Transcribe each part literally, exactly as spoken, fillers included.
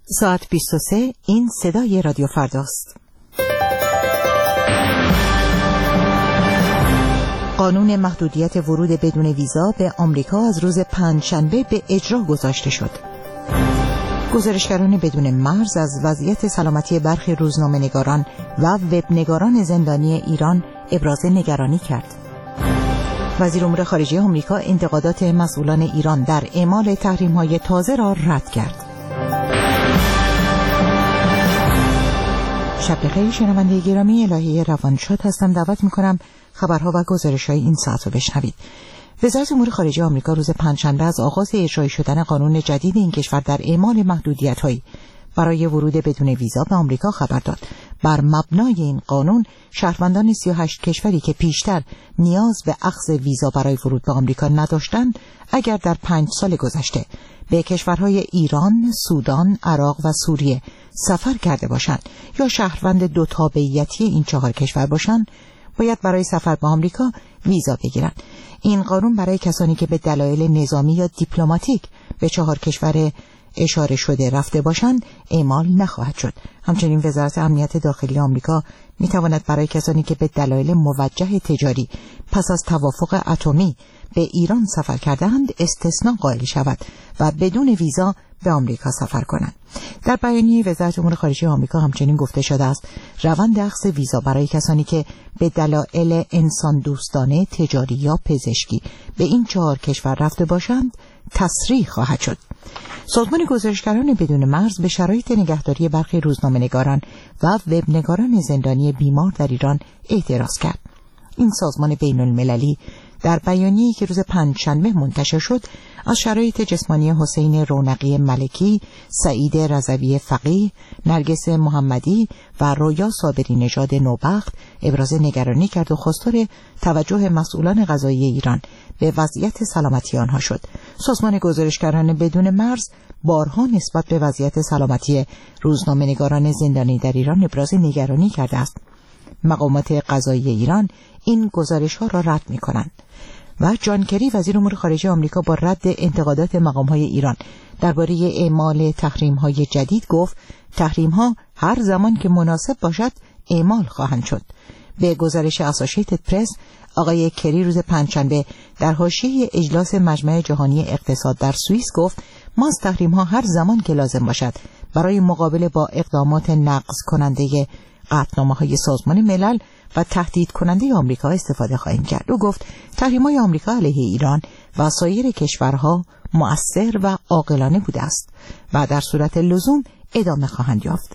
ساعت بیست و سه. این صدای رادیو فرداست. قانون محدودیت ورود بدون ویزا به آمریکا از روز پنجشنبه به اجرا گذاشته شد. گزارشگران بدون مرز از وضعیت سلامتی برخی روزنامه‌نگاران و وبنگاران زندانی ایران ابراز نگرانی کرد. وزیر امور خارجه آمریکا انتقادات مسئولان ایران در اعمال تحریم‌های تازه را رد کرد. شب بخیر شنونده گرامی، الهی روانشاد هستم. دعوت می‌کنم خبرها و گزارش‌های این ساعت رو بشنوید. وزارت امور خارجه آمریکا روز پنجشنبه از آغاز اجرایی شدن قانون جدید این کشور در اعمال محدودیت‌هایی برای ورود بدون ویزا به آمریکا خبر داد. بر مبنای این قانون شهروندان سی و هشت کشوری که پیشتر نیاز به اخذ ویزا برای ورود به آمریکا نداشتند، اگر در پنج سال گذشته به کشورهای ایران، سودان، عراق و سوریه سفر کرده باشند یا شهروند دو تابعیتی این چهار کشور باشند، باید برای سفر به آمریکا ویزا بگیرند. این قانون برای کسانی که به دلایل نظامی یا دیپلماتیک به چهار کشور اشاره شده رفته باشند اعمال نخواهد شد. همچنین وزارت امنیت داخلی آمریکا میتواند برای کسانی که به دلایل موجه تجاری پس از توافق اتمی به ایران سفر کرده‌اند استثناء قائل شود و بدون ویزا به آمریکا سفر کنند. در بیانیه وزارت امور خارجه آمریکا همچنین گفته شده است روند اخذ ویزا برای کسانی که به دلایل انسان دوستانه، تجاری یا پزشکی به این چهار کشور رفته باشند تسریع خواهد شد. سازمان گزارشگران بدون مرز به شرایط نگهداری برخی روزنامه‌نگاران و وبنگاران زندانی بیمار در ایران اعتراض کرد. این سازمان بین المللی در بیانیه‌ای که روز پنجشنبه منتشر شد از شرایط جسمانی حسین رونقی ملکی، سعید رضوی فقیه، نرگس محمدی و رویا صابری نژاد نوبخت ابراز نگرانی کرد و خواستار توجه مسئولان قضایی ایران به وضعیت سلامتی آنها شد. سازمان گزارشگران بدون مرز بارها نسبت به وضعیت سلامتی روزنامه‌نگاران زندانی در ایران ابراز نگرانی کرده است. مقامات قضایی ایران این گزارش‌ها را رد می‌کنند و جان کری وزیر امور خارجه آمریکا با رد انتقادات مقام‌های ایران درباره اعمال تحریم‌های جدید گفت تحریم‌ها هر زمان که مناسب باشد اعمال خواهند شد. به گزارش اسوسییتد پرس آقای کری روز پنجشنبه در حاشیه اجلاس مجمع جهانی اقتصاد در سوئیس گفت ما از تحریم‌ها هر زمان که لازم باشد برای مقابله با اقدامات نقض کننده قطعنامه‌های سازمان ملل و تهدید کننده آمریکا استفاده خواهیم کرد. او گفت تحریم‌های آمریکا علیه ایران و سایر کشورها مؤثر و عاقلانه بوده است و در صورت لزوم ادامه خواهند یافت.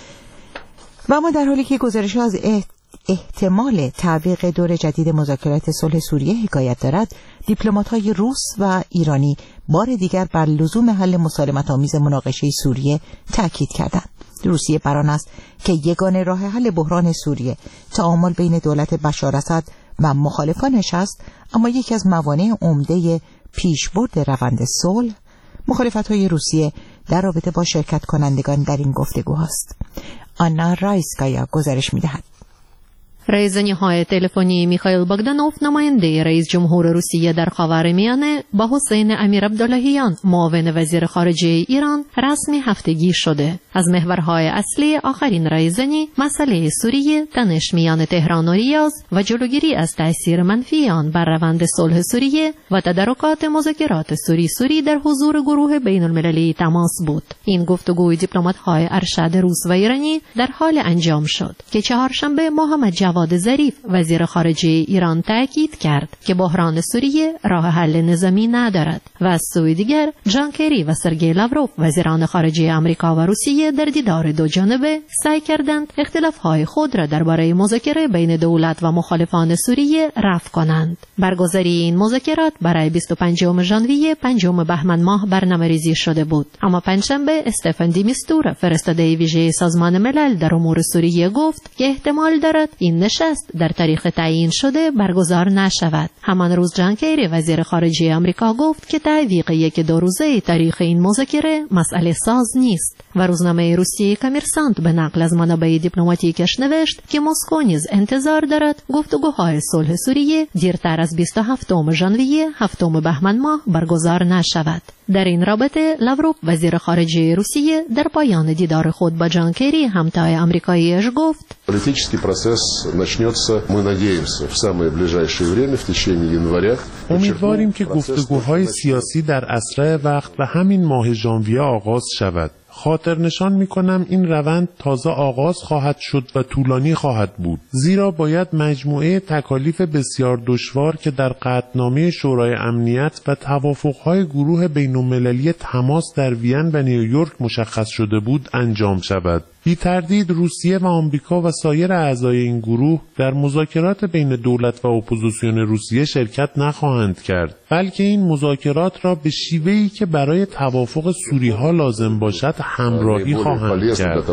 و اما در حالی که گزارش‌ها از احتمال تعویق دور جدید مذاکرات صلح سوریه حکایت دارد، دیپلمات‌های روس و ایرانی بار دیگر بر لزوم حل مسالمت‌آمیز مناقشه سوریه تاکید کردند. روسیه بر آن است که یگانه راه حل بحران سوریه تعامل بین دولت بشار اسد و مخالفانش است، اما یکی از موانع عمده پیشبرد روند صلح مخالفت‌های روسیه در رابطه با شرکت کنندگان در این گفتگوهاست. آنا رایسکایا گزارش می‌دهد. رئیس نهایی تلفنی میخائیل باگدانوف نماینده رئیس جمهور روسیه در خاورمیانه با حسین امیر عبداللهیان معاون وزیر خارجه ایران رسمی هفتگی شده. از محورهای اصلی آخرین رایزنی مسئله سوریه، تنش میان تهران و ریاض و جلوگیری از تأثیر منفی آن بر روند صلح سوریه و تدارکات مذاکرات سوری سوری در حضور گروه بین المللی تماس بود. این گفتگوی دیپلمات‌های ارشد روس و ایرانی در حال انجام شد که چهارشنبه محمد جواد ظریف وزیر خارجه ایران تاکید کرد که بحران سوریه راه حل نظامی ندارد و از سوی دیگر جان کری و سرگئی لاوروف وزیران خارجه آمریکا و روسیه در دیدار دو جانبه سعی کردند اختلاف‌های خود را درباره مذاکره بین دولت و مخالفان سوریه رفع کنند. برگزاری این مذاکرات برای بیست و پنجم ژانویه پنجم بهمن ماه برنامه‌ریزی شده بود، اما پنجشنبه استفان دی میستورا فرستاده ویژه سازمان ملل در امور سوریه گفت که احتمال دارد این نشست در تاریخ تعیین شده برگزار نشود. همان روز جان کری وزیر خارجه آمریکا گفت که تعویق یک دو روزه تاریخ این مذاکره مسئله ساز نیست و روزنامه روسیه کامرسانت به نقل از منابع دیپلماتیکش نوشت که مسکو نیز انتظار دارد گفتگوهای صلح سوریه دیرتر از بیست و هفتم ژانویه هفتم بهمن ماه برگزار نشود. در این رابطه لاوروف وزیر خارجه روسیه در پایان دیدار خود با جان کری همتای آمریکاییش گفت: Политический процесс начнется, мы надеемся, в самое ближайшее время, в течение января. امیدواریم که گفتگوهای سیاسی در اسرع وقت و همین ماه ژانویه آغاز شود. خاطر نشان می کنم این روند تازه آغاز خواهد شد و طولانی خواهد بود، زیرا باید مجموعه تکالیف بسیار دشوار که در قطعنامه شورای امنیت و توافقهای گروه بین‌المللی تماس در وین و نیویورک مشخص شده بود انجام شود. بی تردید روسیه و آمریکا و سایر اعضای این گروه در مذاکرات بین دولت و اپوزیسیون روسیه شرکت نخواهند کرد، بلکه این مذاکرات را به شیوهی که برای توافق سوری‌ها لازم باشد همراهی خواهند کرد.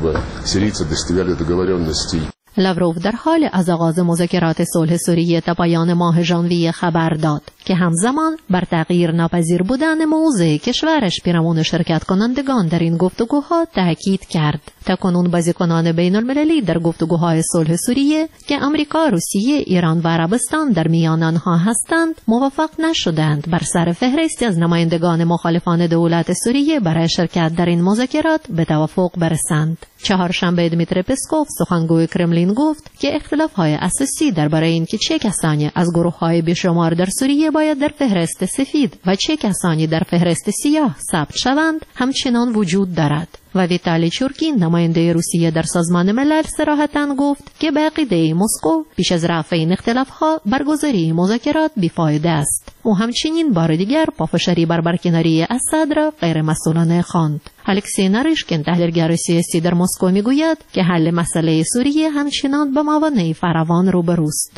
لاوروف در حال از آغاز مذاکرات صلح سوریه تا پایان ماه ژانویه خبر داد که همزمان بر تغییر ناپذیر بودن موضع کشورش پیرامون شرکت کنندگان در این گفتگوها تاکید کرد. تاکنون بازیکنان بین المللی در گفتگوهای صلح سوریه که آمریکا، روسیه، ایران و عربستان در میان آنها هستند موفق نشدند بر سر فهرستی از نمایندگان مخالفان دولت سوریه برای شرکت در این مذاکرات به توافق برسند. چهارشنبه دمیتری پسکوف سخنگوی کرملین گفت که اختلاف‌های اساسی درباره اینکه چه کسانی از گروه‌های بیشمار در سوریه باید در فهرست سفید و چه کسانی در فهرست سیاه ثبت شوند همچنان وجود دارد. و ویتالی چورکین نماینده روسیه در سازمان ملل صراحتاً گفت که به عقیده مسکو پیش از رفع این اختلاف‌ها برگزاری مذاکرات بیفایده است. او همچنین بار دیگر پافشاری بر برکناری اسد را غیر مسئولانه خواند. الکسی ناریشکین تحلیلگر سیاسی در مسکو میگوید که حل مسئله سوریه همچنان با موانع فراوان روبروست.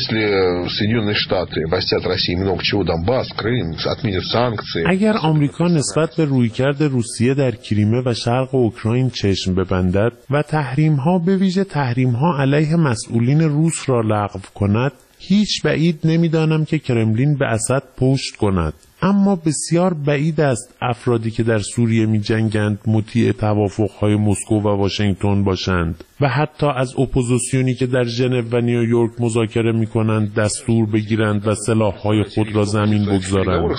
اگر آمریکا نسبت به رویکرد روسیه در کریمه و شرق اوکراین چشم ببندد و تحریم‌ها به ویژه تحریم‌ها علیه مسئولین روس را لغو کند، هیچ بعید نمی‌دانم که کرملین به اسد پشت کند. اما بسیار بعید است افرادی که در سوریه می جنگند مطیع توافقهای مسکو و واشنگتن باشند و حتی از اپوزیسیونی که در ژنو و نیویورک مذاکره می کنند دستور بگیرند و سلاح‌های خود را زمین بگذارند.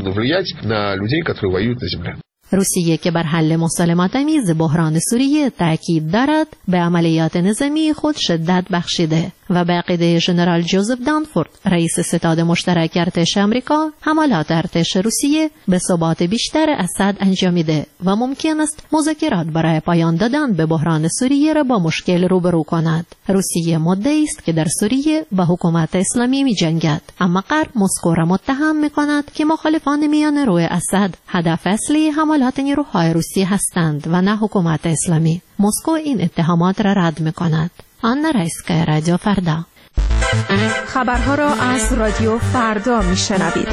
روسیه که بر حل مسالمت‌آمیز بحران سوریه تاکید دارد به عملیات نظامی خود شدت بخشیده و به عقیده ژنرال جوزف دانفورد رئیس ستاد مشترک ارتش آمریکا حملات ارتش روسیه به ثبات بیشتر اسد انجامیده و ممکن است مذاکرات برای پایان دادن به بحران سوریه را با مشکل روبرو کند. روسیه مدعی است که در سوریه با حکومت اسلامی می جنگد، اما غرب مسکو را متهم می کند که مخالفان میان روی اسد هدف اصلی حملات نیروهای روسیه هستند و نه حکومت اسلامی. مسکو این اتهامات را رد می کند. آنا رایسکا، رادیو فردا. خبرها را از رادیو فردا می شنوید.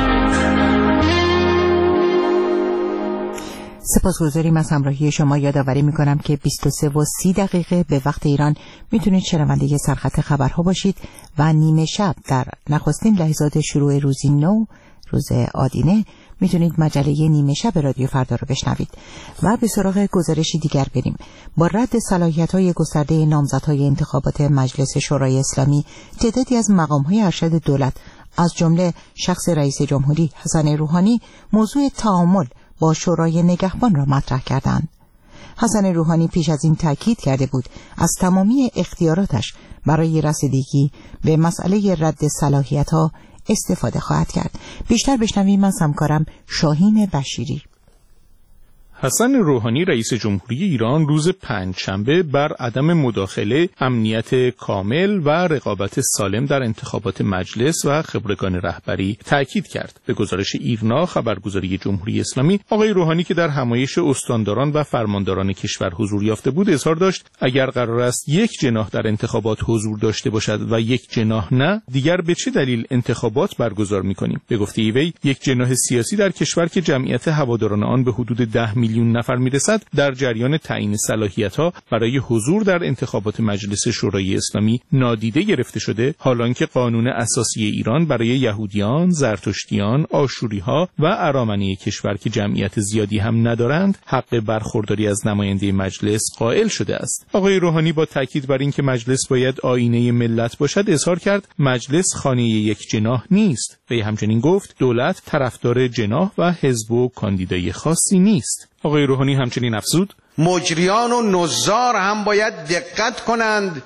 سپاسگزاریم از همراهی شما. یادآوری می کنم که بیست و سه و سی دقیقه به وقت ایران میتونید شنونده سرخط خبرها باشید و نیمه شب در نخستین لحظات شروع روزی نو، روز آدینه، میتونید مجله نیمه شب رادیو فردا رو بشنوید. و به سراغ گزارشی دیگر بریم. با رد صلاحیت‌های گسترده نامزدهای انتخابات مجلس شورای اسلامی، تعدادی از مقام‌های ارشد دولت از جمله شخص رئیس جمهوری حسن روحانی موضوع تعامل با شورای نگهبان را مطرح کردند. حسن روحانی پیش از این تاکید کرده بود از تمامی اختیاراتش برای رسیدگی به مسئله رد صلاحیت‌ها استفاده خواهد کرد. بیشتر بشنویم از همکارم شاهین بشیری. حسن روحانی رئیس جمهوری ایران روز پنجشنبه بر عدم مداخله، امنیت کامل و رقابت سالم در انتخابات مجلس و خبرگان رهبری تاکید کرد. به گزارش ایرنا خبرگزاری جمهوری اسلامی، آقای روحانی که در همایش استانداران و فرمانداران کشور حضور یافته بود اظهار داشت اگر قرار است یک جناح در انتخابات حضور داشته باشد و یک جناح نه، دیگر به چه دلیل انتخابات برگزار می‌کنیم؟ به گفته وی، یک جناح سیاسی در کشور که جمعیت هواداران آن به حدود ده میلیون میلیون نفر میرسد در جریان تعیین صلاحیت‌ها برای حضور در انتخابات مجلس شورای اسلامی نادیده گرفته شده، حالانکه قانون اساسی ایران برای یهودیان، زرتشتیان، آشوری‌ها و ارامنه کشور که جمعیت زیادی هم ندارند، حق برخورداری از نماینده مجلس قائل شده است. آقای روحانی با تاکید بر اینکه مجلس باید آینه ملت باشد اظهار کرد مجلس خانه یک جناح نیست. وی همچنین گفت دولت طرفدار جناح و حزب و کاندیدای خاصی نیست. آقای روحانی همچنین افزود مجریان و نظار هم باید دقت کنند،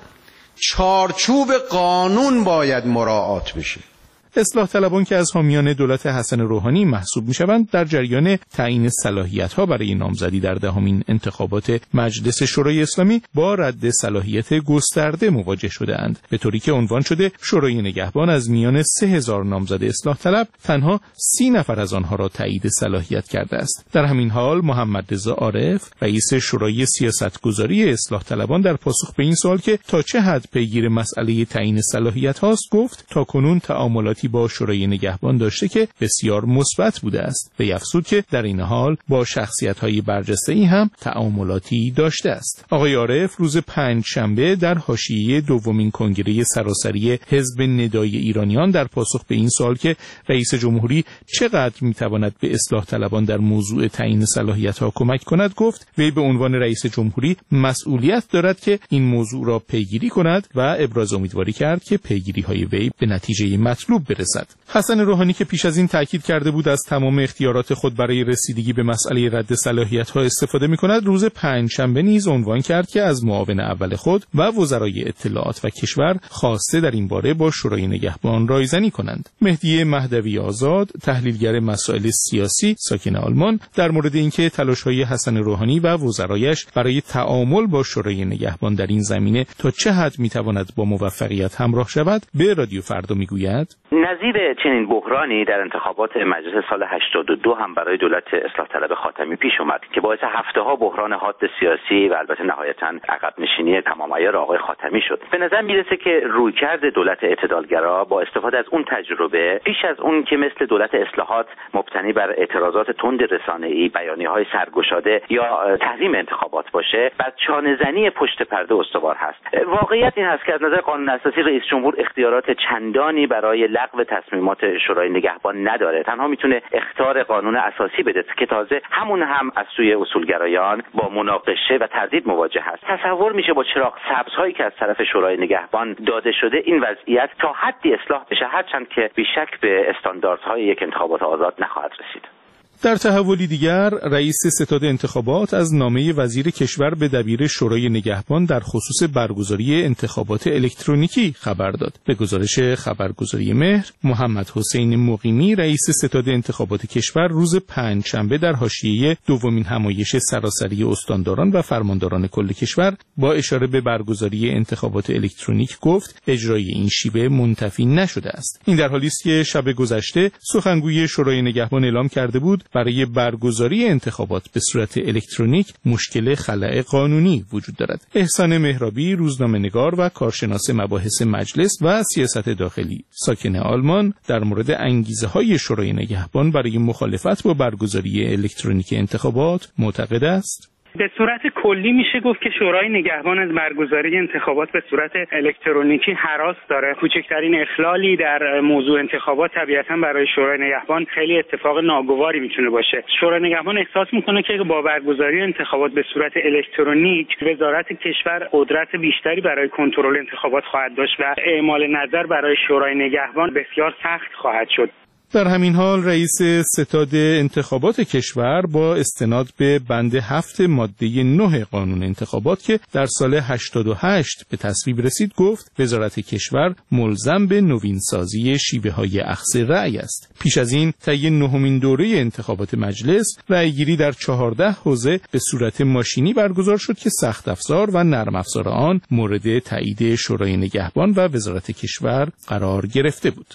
چارچوب قانون باید مراعات بشه. اصلاح طلبان که از حامیان دولت حسن روحانی محسوب میشوند در جریان تعیین صلاحیت‌ها برای نامزدی در دهمین انتخابات مجلس شورای اسلامی با رد صلاحیت گسترده مواجه شده‌اند، به طوری که عنوان شده شورای نگهبان از میان سه هزار نامزد اصلاح طلب تنها سی نفر از آنها را تایید صلاحیت کرده است. در همین حال محمد رضا عارف رئیس شورای سیاستگذاری اصلاح طلبان در پاسخ به این سوال که تا چه حد پیگیر مسئله تعیین صلاحیت‌هاست گفت تاکنون تعاملات با شورای نگهبان داشته که بسیار مثبت بوده است و افزود که در این حال با شخصیت‌های برجسته‌ای هم تعاملاتی داشته است. آقای عارف روز پنج شنبه در حاشیه دومین کنگره سراسری حزب ندای ایرانیان در پاسخ به این سوال که رئیس جمهوری چقدر می‌تواند به اصلاح طلبان در موضوع تعیین صلاحیت‌ها کمک کند گفت وی به عنوان رئیس جمهوری مسئولیت دارد که این موضوع را پیگیری کند و ابراز امیدواری کرد که پیگیری‌های وی به نتیجه مطلوب برسد. حسن روحانی که پیش از این تاکید کرده بود از تمام اختیارات خود برای رسیدگی به مسئله رد صلاحیت‌ها استفاده می‌کند، روز پنجشنبه نیز عنوان کرد که از معاون اول خود و وزرای اطلاعات و کشور خواسته در این باره با شورای نگهبان رایزنی کنند. مهدی مهدوی آزاد، تحلیلگر مسائل سیاسی ساکن آلمان، در مورد اینکه تلاش‌های حسن روحانی و وزرایش برای تعامل با شورای نگهبان در این زمینه تا چه حد می‌تواند با موفقیت همراه شود، به رادیو فردا می‌گوید: نظیر چنین بحرانی در انتخابات مجلس سال هشتاد و دو هم برای دولت اصلاح طلب خاتمی پیش اومد که باعث هفته ها بحران حاد سیاسی و البته نهایتاً عقب نشینی تمام عیار آقای خاتمی شد. به نظر میرسه که رویکرد دولت اعتدالگرا با استفاده از اون تجربه پیش از اون که مثل دولت اصلاحات مبتنی بر اعتراضات تند رسانه‌ای، بیانیه‌های سرگشاده یا تحریم انتخابات باشه، بر چانه‌زنی پشت پرده استوار هست. واقعیت این هست که از نظر قانون اساسی رئیس جمهور اختیارات چندانی برای لغو تصمیمات شورای نگهبان نداره. تنها میتونه اخطار قانون اساسی بده که تازه همون هم از سوی اصولگرایان با مناقشه و تردید مواجه هست. تصور میشه با چراغ سبزهایی که از طرف شورای نگهبان داده شده این وضعیت تا حدی اصلاح بشه، هرچند که بیشک به استانداردهای یک انتخابات آزاد نخواهد رسید. در تحولی دیگر، رئیس ستاد انتخابات از نامه وزیر کشور به دبیر شورای نگهبان در خصوص برگزاری انتخابات الکترونیکی خبر داد. به گزارش خبرگزاری مهر، محمد حسین مقیمی رئیس ستاد انتخابات کشور روز پنجشنبه در حاشیه دومین همایش سراسری استانداران و فرمانداران کل کشور با اشاره به برگزاری انتخابات الکترونیک گفت اجرای این شیوه منتفی نشده است. این در حالی است که شب گذشته سخنگوی شورای نگهبان اعلام کرده بود برای برگزاری انتخابات به صورت الکترونیک مشکل خلأ قانونی وجود دارد. احسان مهرابی، روزنامه‌نگار و کارشناس مباحث مجلس و سیاست داخلی ساکن آلمان، در مورد انگیزه‌های شورای نگهبان برای مخالفت با برگزاری الکترونیک انتخابات معتقد است. به صورت کلی میشه گفت که شورای نگهبان از برگزاری انتخابات به صورت الکترونیکی هراس داره. کوچکترین اخلالی در موضوع انتخابات طبیعتاً برای شورای نگهبان خیلی اتفاق ناگواری میتونه باشه. شورای نگهبان احساس میکنه که با برگزاری انتخابات به صورت الکترونیک وزارت کشور قدرت بیشتری برای کنترل انتخابات خواهد داشت و اعمال نظر برای شورای نگهبان بسیار سخت خواهد شد. در همین حال رئیس ستاد انتخابات کشور با استناد به بند هفت ماده نه قانون انتخابات که در سال هشتاد و هشت به تصویب رسید گفت وزارت کشور ملزم به نوینسازی شیوه‌های اخذ رأی است. پیش از این طی نهمین دوره انتخابات مجلس رأیگیری در چهارده حوزه به صورت ماشینی برگزار شد که سخت افزار و نرم افزار آن مورد تایید شورای نگهبان و وزارت کشور قرار گرفته بود.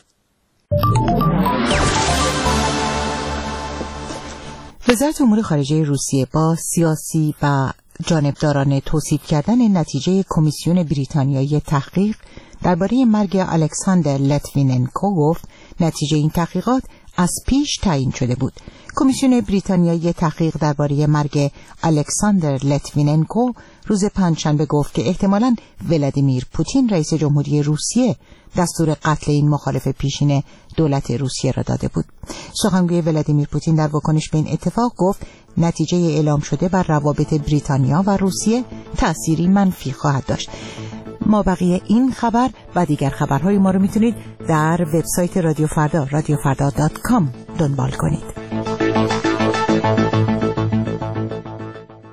وزارت امور خارجه روسیه با سیاسی و جانبدارانه توصیف کردن نتیجه کمیسیون بریتانیایی تحقیق درباره مرگ الکساندر لتویننکو گفت نتیجه این تحقیقات از پیش تعیین شده بود. کمیسیون بریتانیایی تحقیق درباره مرگ الکساندر لیتویننکو روز پنجشنبه گفت که احتمالاً ولادیمیر پوتین رئیس جمهوری روسیه دستور قتل این مخالف پیشین دولت روسیه را داده بود. سخنگوی ولادیمیر پوتین در واکنش به این اتفاق گفت نتیجه اعلام شده بر روابط بریتانیا و روسیه تأثیری منفی خواهد داشت. ما بقیه این خبر و دیگر خبرهای ما رو میتونید در وبسایت رادیو فردا رادیو فردا دات کام دنبال کنید.